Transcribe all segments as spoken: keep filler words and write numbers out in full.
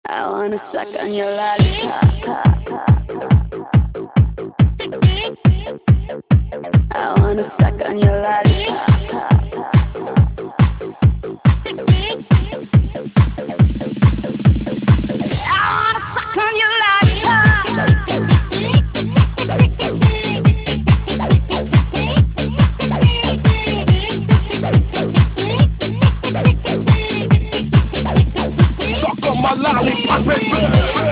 I wanna suck on your lollipop. I wanna suck on your lollipop. I wanna suck on your lollipop. Suck on my lollipop, baby.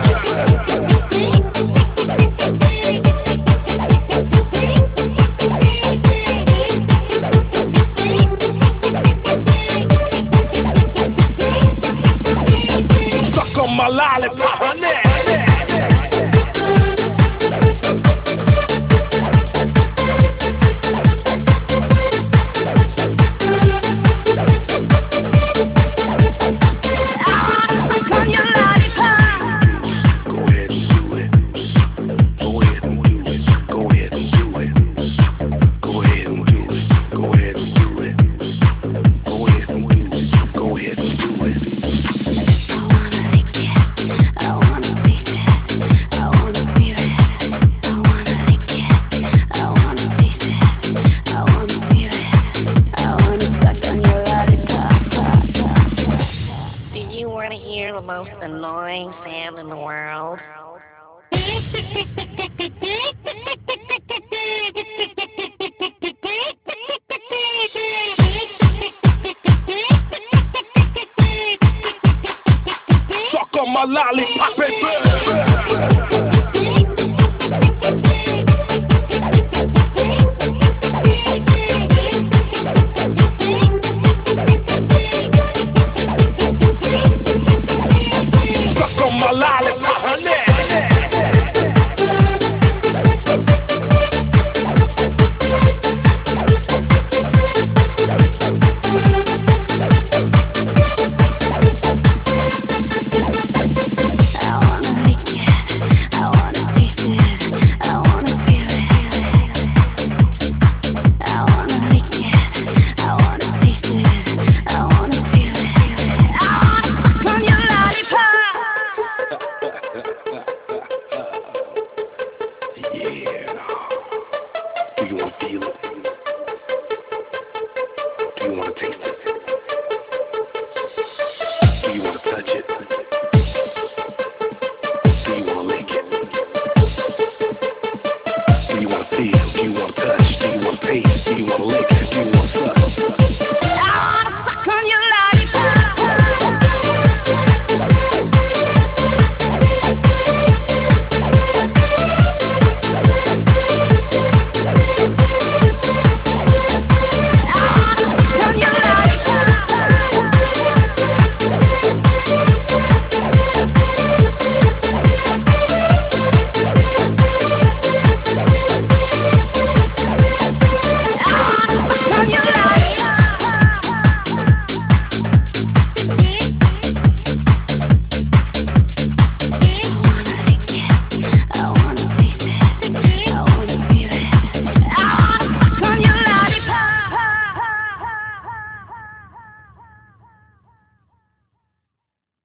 Suck on my lollipop, honey. The most annoying sound in the world. Suck on my lollipop, baby. Suck on my lollipop.